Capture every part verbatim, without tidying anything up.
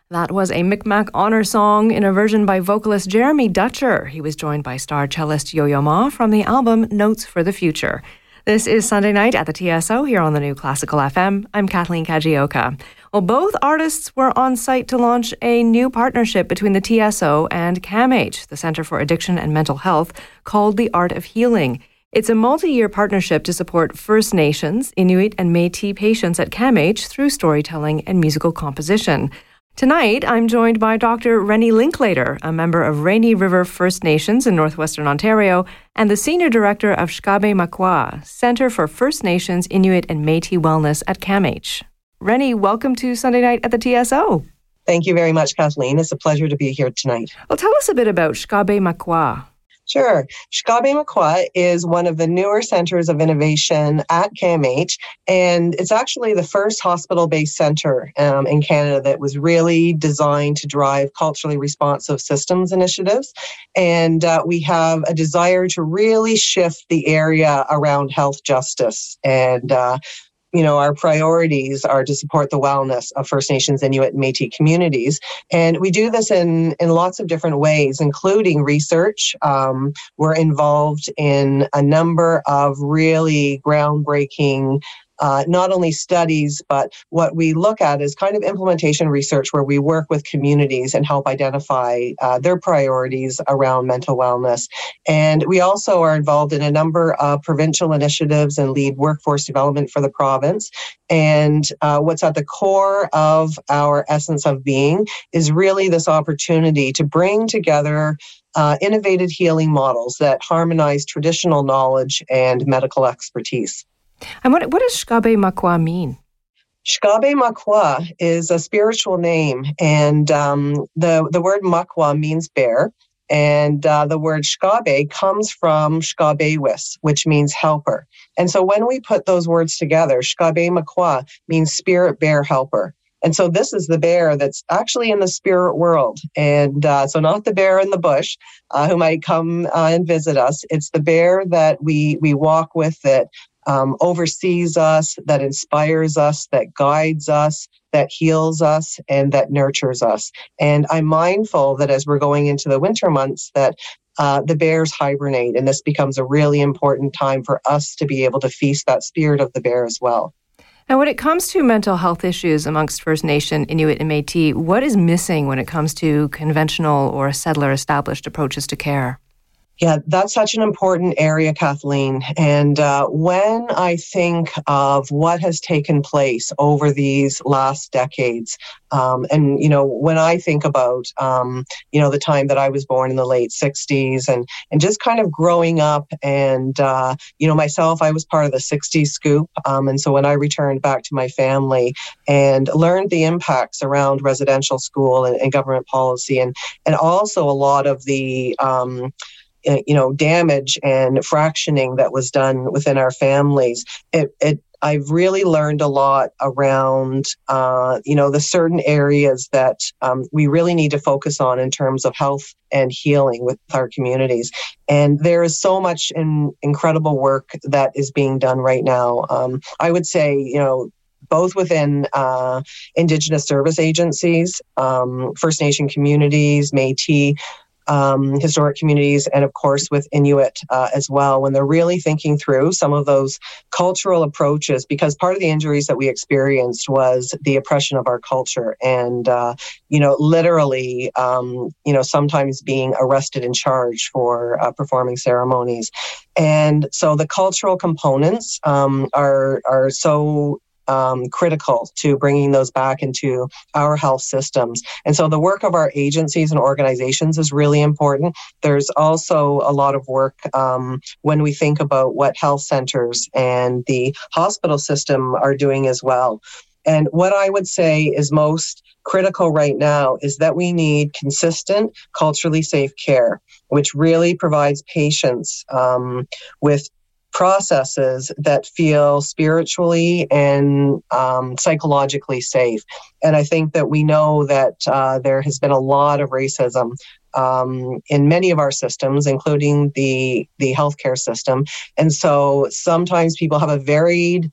That was a Micmac honor song in a version by vocalist Jeremy Dutcher. He was joined by star cellist Yo-Yo Ma from the album Notes for the Future. This is Sunday Night at the T S O here on the new Classical F M. I'm Kathleen Kajioka. Well, both artists were on site to launch a new partnership between the T S O and CAMH, the Centre for Addiction and Mental Health, called The Art of Healing. It's a multi-year partnership to support First Nations, Inuit and Métis patients at CAMH through storytelling and musical composition. Tonight, I'm joined by Doctor Rennie Linklater, a member of Rainy River First Nations in northwestern Ontario, and the Senior Director of Shkabe Makwa, Centre for First Nations, Inuit and Métis Wellness at CAMH. Rennie, welcome to Sunday Night at the T S O. Thank you very much, Kathleen. It's a pleasure to be here tonight. Well, tell us a bit about Shkabe Makwa. Sure. Shkabe Makwa is one of the newer centers of innovation at CAMH, and it's actually the first hospital-based center um, in Canada that was really designed to drive culturally responsive systems initiatives. And uh, we have a desire to really shift the area around health justice. And uh, You know, our priorities are to support the wellness of First Nations, Inuit, and Métis communities. And we do this in, in lots of different ways, including research. Um, we're involved in a number of really groundbreaking Uh, not only studies, but what we look at is kind of implementation research where we work with communities and help identify uh, their priorities around mental wellness. And we also are involved in a number of provincial initiatives and lead workforce development for the province. And uh, what's at the core of our essence of being is really this opportunity to bring together uh, innovative healing models that harmonize traditional knowledge and medical expertise. And what, what does Shkabe Makwa mean? Shkabe Makwa is a spiritual name, and um, the, the word Makwa means bear, and uh, the word Shkabe comes from Shkabewis, which means helper. And so when we put those words together, Shkabe Makwa means spirit bear helper. And so this is the bear that's actually in the spirit world. And uh, so not the bear in the bush uh, who might come uh, and visit us. It's the bear that we, we walk with, that Um, oversees us, that inspires us, that guides us, that heals us, and that nurtures us. And I'm mindful that as we're going into the winter months, that uh, the bears hibernate, and this becomes a really important time for us to be able to feast that spirit of the bear as well. Now, when it comes to mental health issues amongst First Nation, Inuit, and Métis, what is missing when it comes to conventional or settler-established approaches to care? Yeah, that's such an important area, Kathleen. And uh, when I think of what has taken place over these last decades, um, and, you know, when I think about, um, you know, the time that I was born in the late sixties and, and just kind of growing up and, uh, you know, myself, I was part of the sixties scoop. Um, and so when I returned back to my family and learned the impacts around residential school and, and government policy, and, and also a lot of the, um, you know, damage and fractioning that was done within our families, it, it I've really learned a lot around, uh, you know, the certain areas that um, we really need to focus on in terms of health and healing with our communities. And there is so much in, incredible work that is being done right now. Um, I would say, you know, both within uh, Indigenous service agencies, um, First Nation communities, Métis, Um, historic communities, and of course with Inuit uh, as well, when they're really thinking through some of those cultural approaches, because part of the injuries that we experienced was the oppression of our culture and, uh, you know, literally, um, you know, sometimes being arrested and charged for uh, performing ceremonies. And so the cultural components um, are, are so Um, critical to bringing those back into our health systems. And so the work of our agencies and organizations is really important. There's also a lot of work um, when we think about what health centers and the hospital system are doing as well. And what I would say is most critical right now is that we need consistent, culturally safe care, which really provides patients um, with processes that feel spiritually and um, psychologically safe. And I think that we know that uh, there has been a lot of racism um, in many of our systems, including the, the healthcare system. And so sometimes people have a varied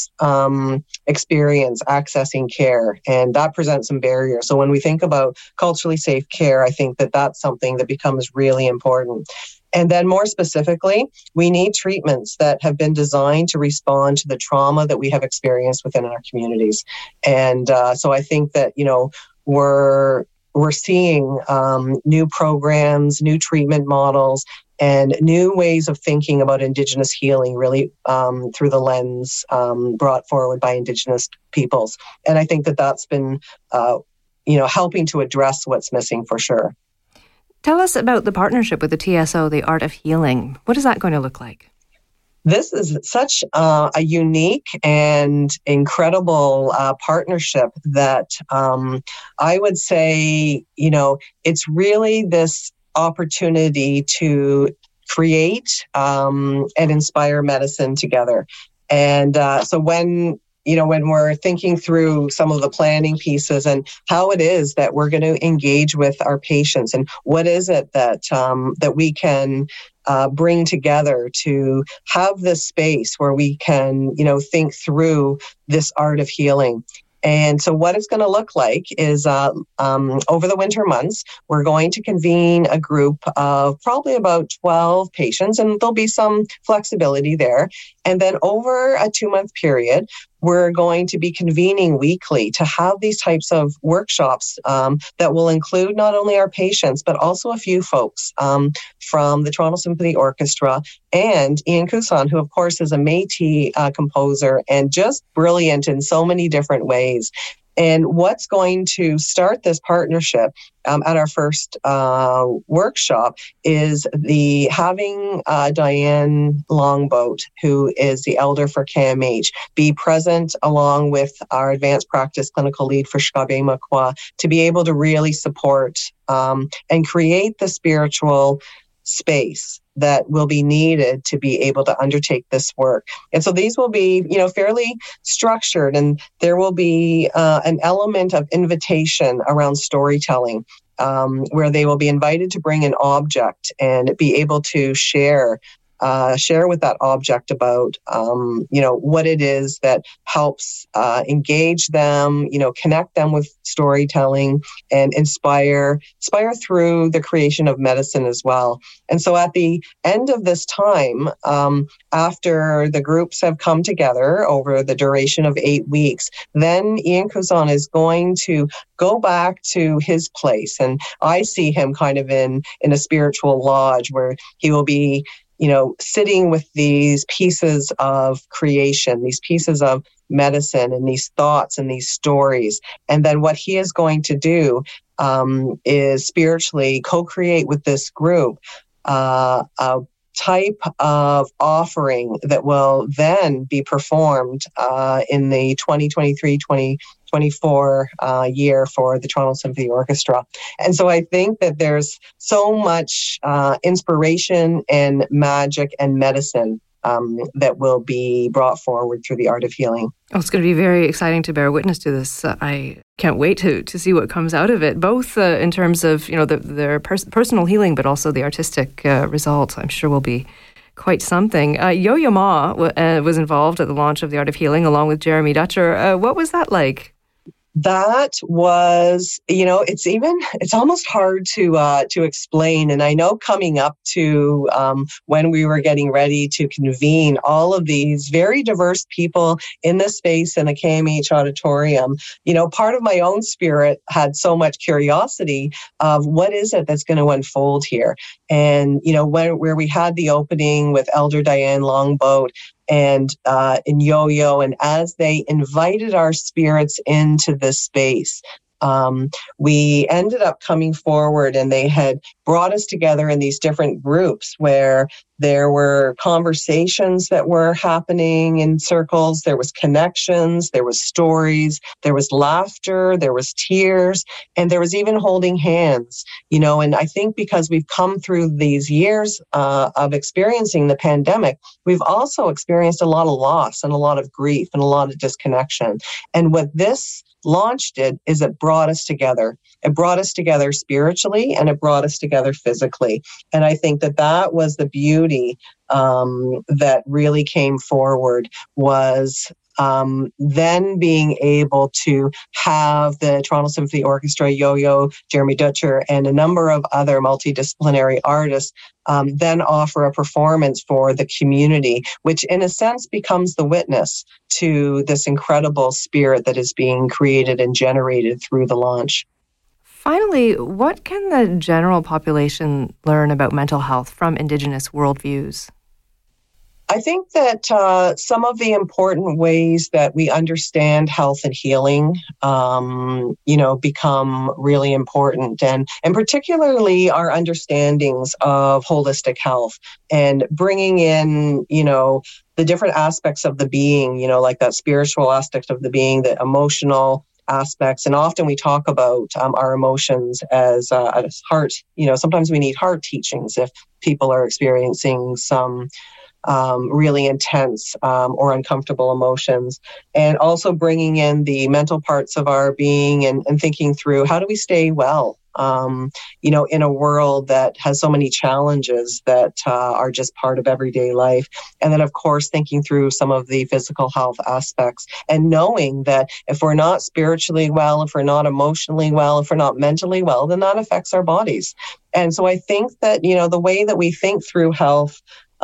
um, experience accessing care, and that presents some barriers. So when we think about culturally safe care, I think that that's something that becomes really important. And then more specifically, we need treatments that have been designed to respond to the trauma that we have experienced within our communities. And uh, so I think that, you know, we're we're seeing um, new programs, new treatment models, and new ways of thinking about Indigenous healing really um, through the lens um, brought forward by Indigenous peoples. And I think that that's been, uh, you know, helping to address what's missing for sure. Tell us about the partnership with the T S O, the Art of Healing. What is that going to look like? This is such uh, a unique and incredible uh, partnership that um, I would say, you know, it's really this opportunity to create um, and inspire medicine together. And uh, so when you know, when we're thinking through some of the planning pieces and how it is that we're going to engage with our patients and what is it that um, that we can uh, bring together to have this space where we can, you know, think through this art of healing. And so what it's going to look like is uh, um, over the winter months, we're going to convene a group of probably about twelve patients, and there'll be some flexibility there. And then over a two-month period, we're going to be convening weekly to have these types of workshops um, that will include not only our patients, but also a few folks um, from the Toronto Symphony Orchestra and Ian Couson, who of course is a Métis uh, composer and just brilliant in so many different ways. And what's going to start this partnership um, at our first uh, workshop is the having uh, Diane Longboat, who is the elder for K M H, be present along with our advanced practice clinical lead for Shkabe-Makwa to be able to really support um, and create the spiritual space that will be needed to be able to undertake this work. And so these will be, you know, fairly structured, and there will be uh, an element of invitation around storytelling um, where they will be invited to bring an object and be able to share Uh, share with that object about, um, you know, what it is that helps uh, engage them, you know, connect them with storytelling and inspire, inspire through the creation of medicine as well. And so at the end of this time, um, after the groups have come together over the duration of eight weeks, then Ian Couson is going to go back to his place. And I see him kind of in, in a spiritual lodge where he will be, you know, sitting with these pieces of creation, these pieces of medicine and these thoughts and these stories. And then what he is going to do um, is spiritually co-create with this group uh, a type of offering that will then be performed uh, in the twenty twenty-three twenty twenty-four uh, year for the Toronto Symphony Orchestra. And so I think that there's so much uh, inspiration and magic and medicine um, that will be brought forward through the Art of Healing. Oh, it's going to be very exciting to bear witness to this. Uh, I can't wait to to see what comes out of it, both uh, in terms of, you know, the, their pers- personal healing, but also the artistic uh, results. I'm sure will be quite something. Uh, Yo-Yo Ma w- uh, was involved at the launch of the Art of Healing along with Jeremy Dutcher. Uh, what was that like? That was, you know, it's even, it's almost hard to uh, to explain. And I know coming up to um, when we were getting ready to convene all of these very diverse people in this space in the K M H auditorium, you know, part of my own spirit had so much curiosity of what is it that's going to unfold here. And, you know, when, where we had the opening with Elder Diane Longboat and uh, in Yo-Yo, and as they invited our spirits into this space, um, we ended up coming forward, and they had brought us together in these different groups where there were conversations that were happening in circles, there was connections, there was stories, there was laughter, there was tears, and there was even holding hands, you know. And I think because we've come through these years uh, of experiencing the pandemic, we've also experienced a lot of loss and a lot of grief and a lot of disconnection. And what this launch did is it brought us together. It brought us together spiritually, and it brought us together physically. And I think that that was the beauty um, that really came forward, was Um, then being able to have the Toronto Symphony Orchestra, Yo-Yo, Jeremy Dutcher, and a number of other multidisciplinary artists um, then offer a performance for the community, which in a sense becomes the witness to this incredible spirit that is being created and generated through the launch. Finally, what can the general population learn about mental health from Indigenous worldviews? I think that uh, some of the important ways that we understand health and healing, um, you know, become really important, and and particularly our understandings of holistic health and bringing in, you know, the different aspects of the being, you know, like that spiritual aspect of the being, the emotional aspects. And often we talk about um, our emotions as, uh, as heart, you know, sometimes we need heart teachings if people are experiencing some Um, really intense um, or uncomfortable emotions, and also bringing in the mental parts of our being and, and thinking through how do we stay well, um, you know, in a world that has so many challenges that uh, are just part of everyday life. And then, of course, thinking through some of the physical health aspects and knowing that if we're not spiritually well, if we're not emotionally well, if we're not mentally well, then that affects our bodies. And so I think that, you know, the way that we think through health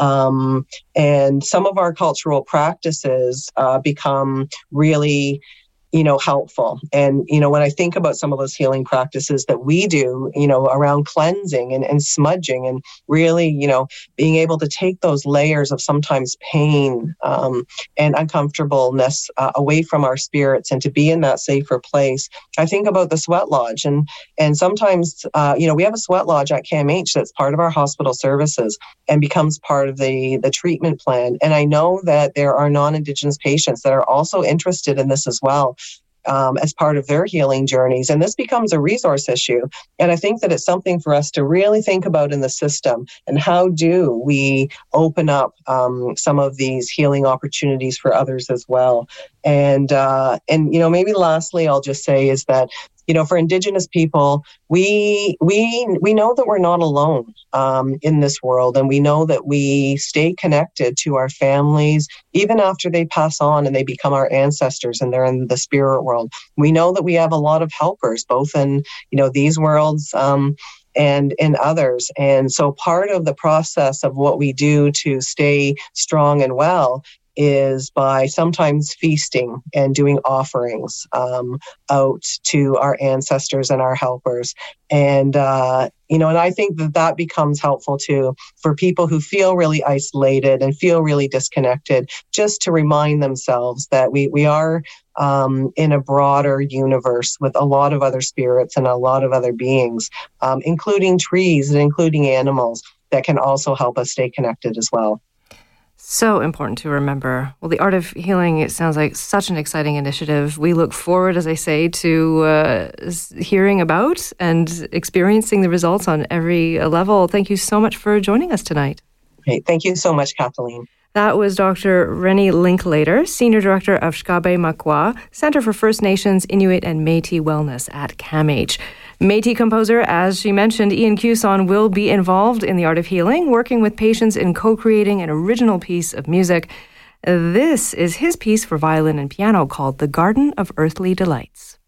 Um, and some of our cultural practices uh, become really, you know, helpful. And, you know, when I think about some of those healing practices that we do, you know, around cleansing and, and smudging and really, you know, being able to take those layers of sometimes pain um, and uncomfortableness uh, away from our spirits and to be in that safer place. I think about the sweat lodge, and, and sometimes, uh, you know, we have a sweat lodge at K M H that's part of our hospital services and becomes part of the, the treatment plan. And I know that there are non-Indigenous patients that are also interested in this as well. Um, as part of their healing journeys. And this becomes a resource issue. And I think that it's something for us to really think about in the system. And how do we open up um, some of these healing opportunities for others as well? And, uh, and, you know, maybe lastly, I'll just say is that, you know, for Indigenous people, we we we know that we're not alone um, in this world, and we know that we stay connected to our families even after they pass on and they become our ancestors and they're in the spirit world. We know that we have a lot of helpers, both in, you know, these worlds um, and in others. And so part of the process of what we do to stay strong and well is by sometimes feasting and doing offerings um, out to our ancestors and our helpers. And, uh, you know, and I think that that becomes helpful too for people who feel really isolated and feel really disconnected, just to remind themselves that we, we are um, in a broader universe with a lot of other spirits and a lot of other beings, um, including trees and including animals that can also help us stay connected as well. So important to remember. Well, the Art of Healing, it sounds like such an exciting initiative. We look forward, as I say, to uh, hearing about and experiencing the results on every level. Thank you so much for joining us tonight. Great. Thank you so much, Kathleen. That was Doctor Rennie Linklater, Senior Director of Shkabe Makwa, Centre for First Nations, Inuit and Métis Wellness at C A M H. Métis composer, as she mentioned, Ian Cuson, will be involved in the Art of Healing, working with patients in co-creating an original piece of music. This is his piece for violin and piano called The Garden of Earthly Delights.